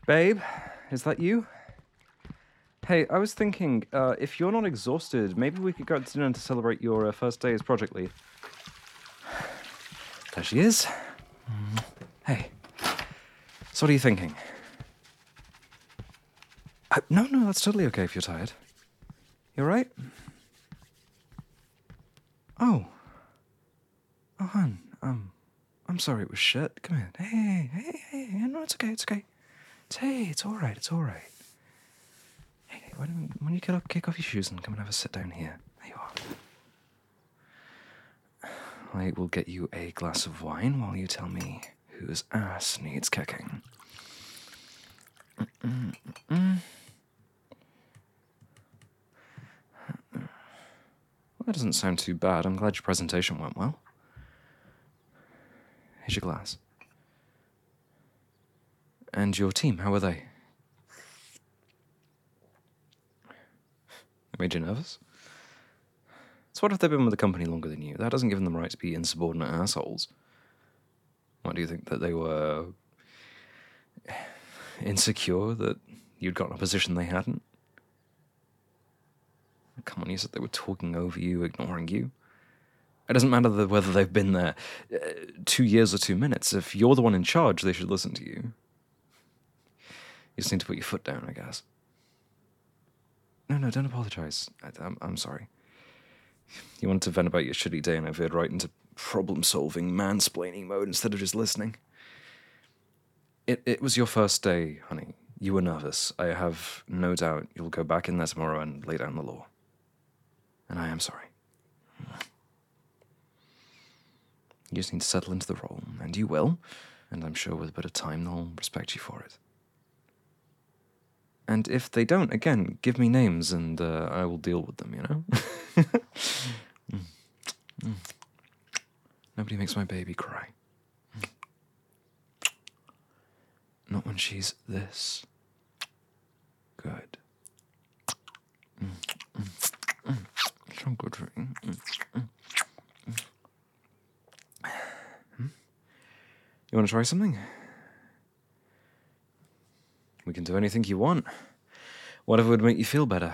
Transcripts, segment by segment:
Babe, is that you? Hey, I was thinking, if you're not exhausted, maybe we could go out to dinner to celebrate your first day as project lead. There she is. Hey, so what are you thinking? No, that's totally okay if you're tired. You alright? Oh, hon, I'm sorry it was shit. Come here. Hey, no, it's okay. It's alright. Hey, why don't you kick off your shoes and come and have a sit down here? There you are. I will get you a glass of wine while you tell me whose ass needs kicking. Well, that doesn't sound too bad. I'm glad your presentation went well. Here's your glass. And your team, how are they? Made you nervous? So what if they've been with the company longer than you? That doesn't give them the right to be insubordinate assholes. Why do you think that they were insecure that you'd gotten a position they hadn't? Come on, you said they were talking over you, ignoring you. It doesn't matter whether they've been there 2 years or 2 minutes. If you're the one in charge, they should listen to you. You just need to put your foot down, I guess. No, don't apologize. I'm sorry. You wanted to vent about your shitty day and I veered right into problem-solving, mansplaining mode instead of just listening. It was your first day, honey. You were nervous. I have no doubt you'll go back in there tomorrow and lay down the law. And I am sorry. You just need to settle into the role, and you will. And I'm sure with a bit of time they'll respect you for it. And if they don't, again, give me names and I will deal with them, you know? Nobody makes my baby cry. Not when she's this good. So good for you. You want to try something? We can do anything you want. Whatever would make you feel better.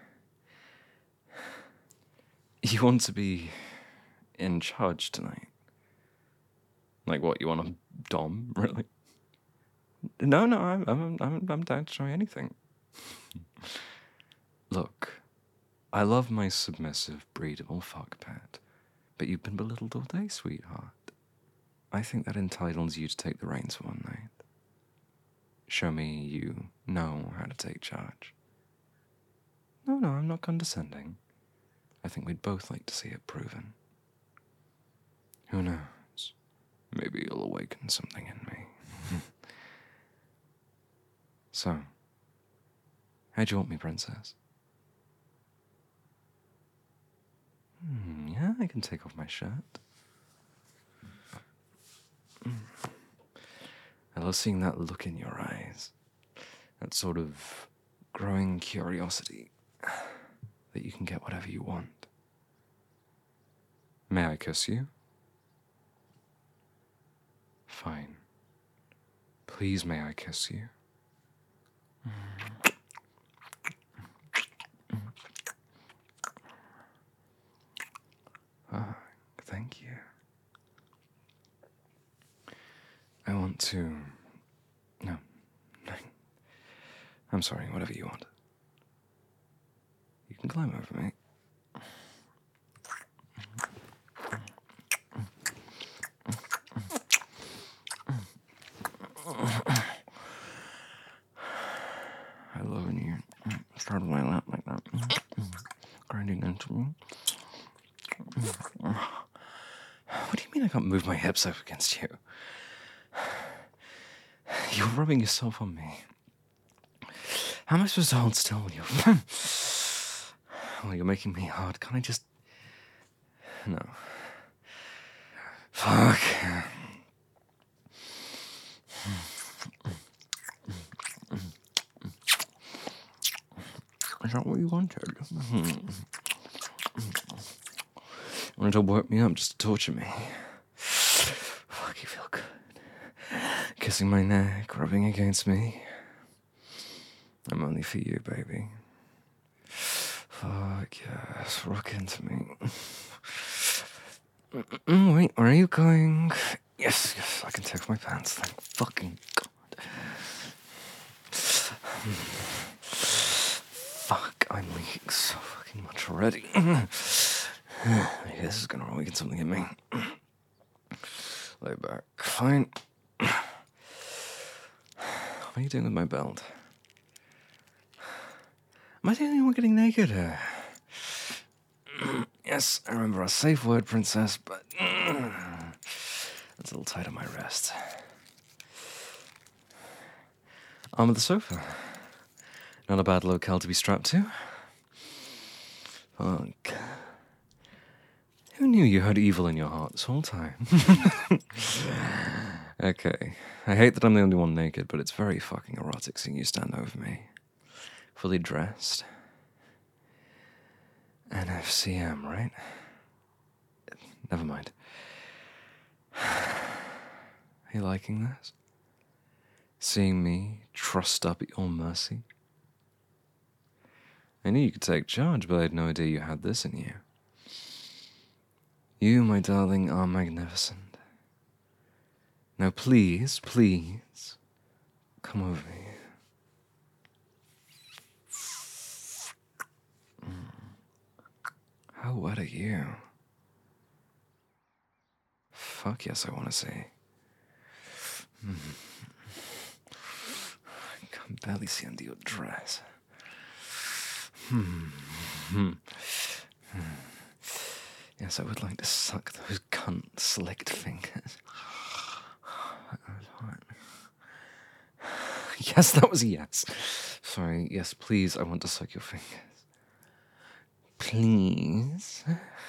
You want to be in charge tonight? Like what? You want a dom, really? No, I'm down to try anything. Look, I love my submissive, breedable fuck pet, but you've been belittled all day, sweetheart. I think that entitles you to take the reins for one night. Show me you know how to take charge. No, I'm not condescending. I think we'd both like to see it proven. Who knows? Maybe you'll awaken something in me. So, how'd you want me, princess? Yeah, I can take off my shirt. I love seeing that look in your eyes. That sort of growing curiosity that you can get whatever you want. May I kiss you? Fine. Please, may I kiss you? Thank you. I want to... No. I'm sorry, whatever you want. You can climb over me. I love when you start on my lap like that. Grinding into me. What do you mean I can't move my hips up against you? You're rubbing yourself on me. How am I supposed to hold still when you're... Well, you're making me hard. Can't I just... No. Fuck. Is that what you wanted? You wanted to work me up just to torture me? Fuck, you feel good. Kissing my neck, rubbing against me. I'm only for you, baby. Fuck yes, rock into me. Wait, where are you going? Yes, I can take off my pants, thank fucking God. Fuck, I'm leaking so fucking much already. This is gonna really get something in me. Lay back. Fine. What are you doing with my belt? Am I the only one getting naked here? Yes, I remember a safe word, princess, but it's a little tight on my wrist. Arm of the sofa. Not a bad locale to be strapped to. Fuck. Who knew you had evil in your heart this whole time? Okay. I hate that I'm the only one naked, but it's very fucking erotic seeing you stand over me. Fully dressed. NFCM, right? Never mind. Are you liking this? Seeing me trussed up at your mercy? I knew you could take charge, but I had no idea you had this in you. You, my darling, are magnificent. Now please, come over me. How wet are you? Fuck yes, I want to see. I can barely see under your dress. Yes, I would like to suck those cunt-slicked fingers. Yes, that was a yes. Sorry, yes, please, I want to suck your fingers. Please.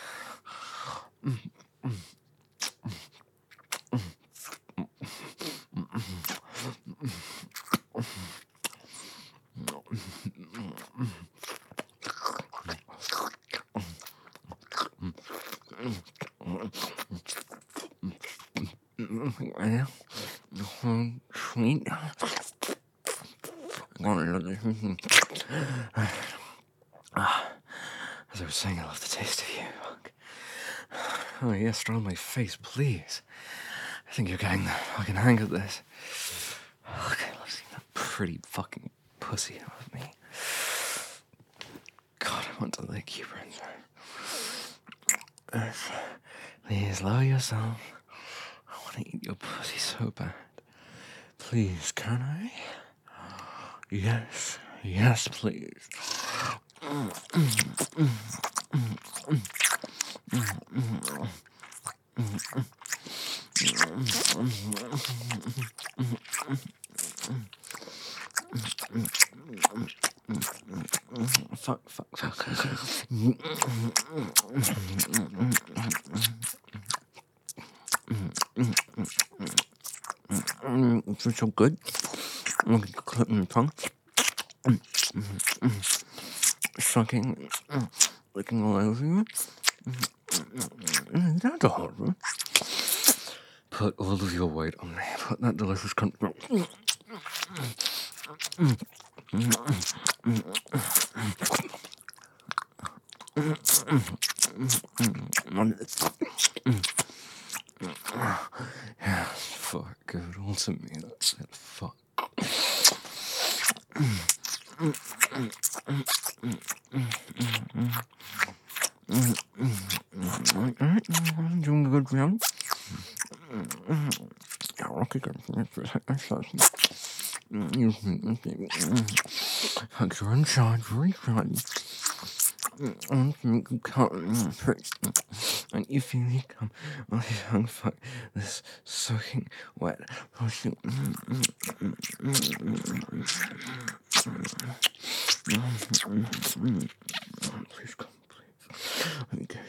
Sweet. As I was saying, I love the taste of you. Oh yes, draw on my face, please. I think you're getting the fucking hang of this. Okay, I love seeing that pretty fucking pussy out of me. God, I want to lick you, princess. Please, lower yourself. I want to eat your pussy so bad. Please, can I? Yes, please. Fuck. It's so good. Clip in the tongue. Sucking, licking all over you. That's a hard one. Put all of your weight on me. Put that delicious cunt. Yeah, fuck, give it all to me. That's it. Fuck. I'm doing a good job. Yeah, okay, good. Hugs are in charge, very charged. And you feel me come on his young fuck this soaking wet pussy. Please come, please. Let me get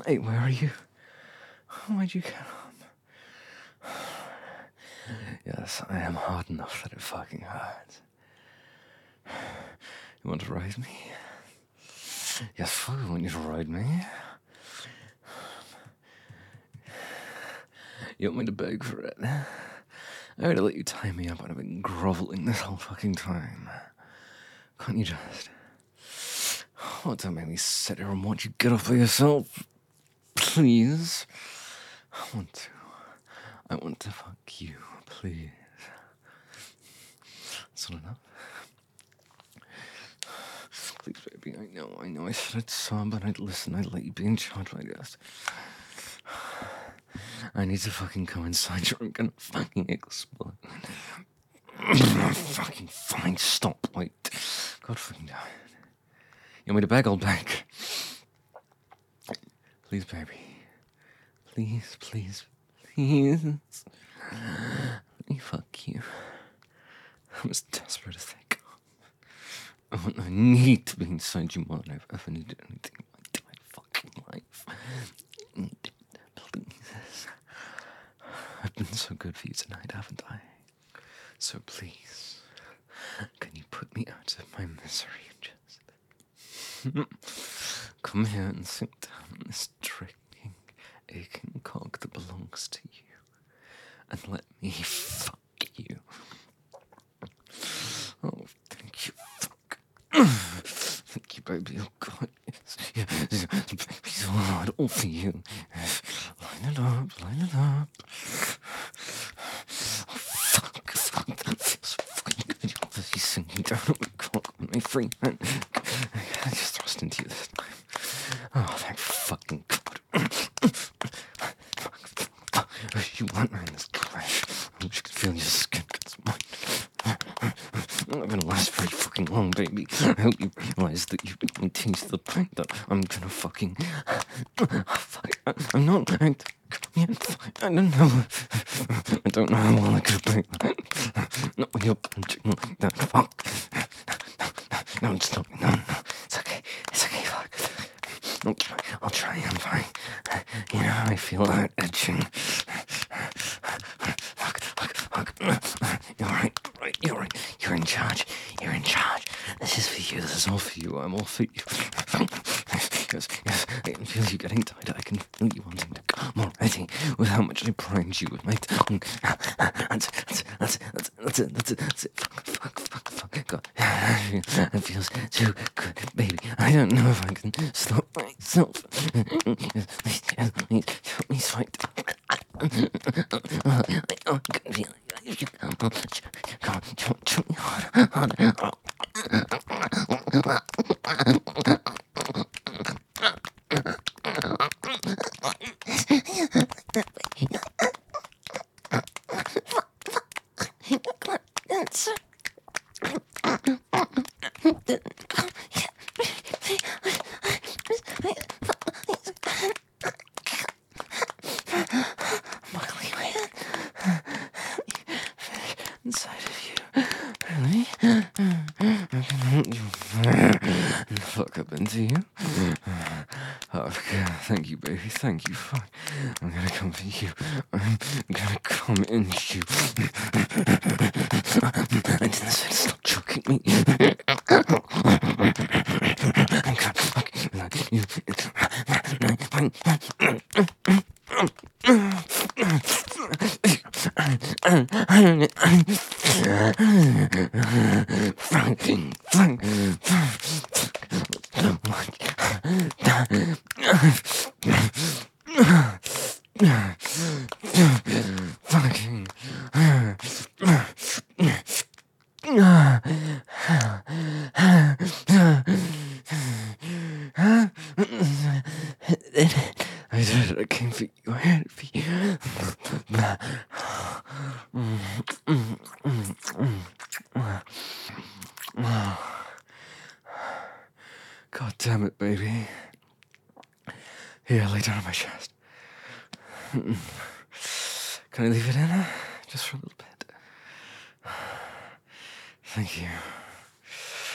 Hey, where are you? Why'd you get up? Yes, I am hard enough that it fucking hurts. You want to ride me? Yes, fuck, I want you to ride me. You want me to beg for it? I already let you tie me up and I've been groveling this whole fucking time. Can't you just... Oh, don't make me sit here and watch you get off by yourself. Please. I want to fuck you, please. That's not enough. Please, baby, I know I said I'd sob, but I'd listen, I'd let you be in charge, I guess. I need to fucking come inside you or I'm gonna fucking explode. Fucking fine, stop, wait. God fucking damn it. You want me to beg? I'll beg. Please, baby. Please, please, please. Let me fuck you. I'm as desperate as they come. I need to be inside you more than I've ever needed anything in my entire fucking life. Please. I've been so good for you tonight, haven't I? So please, can you put me out of my misery and just come here and sit down on this training, aching cock that belongs to you, and let me fuck you. Oh, thank you, fuck. Thank you, baby. Oh, God, yes. Baby, so hard, all for you. Line it up, line it up. Oh, fuck, that feels fucking good. You're obviously sinking down on my cock with my free hand. I just thrust into you this time. Oh, thank fucking God. You want me in this crash. I wish you could feel your skin against mine. I'm not gonna last very fucking long, baby. I hope you realize that you make me taste the pain that I'm gonna fucking... Fuck, I'm not... I don't know how well I could break that. Not when you're punching like that. Fuck. No, stop. No. It's okay, fuck. I'll try, I'm fine. You know how I feel about edging. Fuck. You're right. You're in charge. This is for you. This is all for you. I'm all for you. Yes. I can feel you getting tighter. I can feel you wanting to come already with how much I primed you with my tongue. That's it. Fuck. God. It feels too good, baby. I don't know if I can stop myself. Please, help me fight. I can feel it. Come on, choke me harder. Inside of you, really? I can help you fuck up into you. Oh, thank you, baby. Thank you. Fuck. I'm gonna come for you. I'm gonna come into you. I didn't say stop choking me. I'm gonna fuck you. I did it. I came for you. I had it for you. God damn it, baby. Here, lay down on my chest. Can I leave it in? Just for a little bit. Thank you.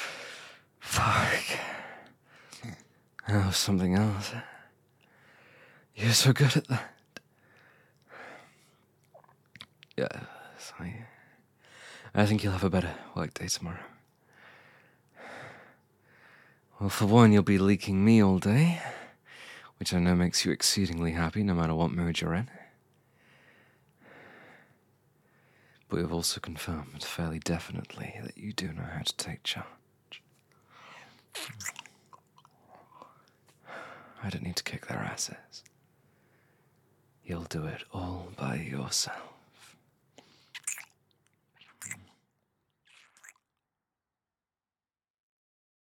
Fuck. Oh, something else. You're so good at that. Yes, I think you'll have a better work day tomorrow. Well, for one, you'll be leaking me all day, which I know makes you exceedingly happy no matter what mood you're in. But we've also confirmed fairly definitely that you do know how to take charge. I don't need to kick their asses. You'll do it all by yourself.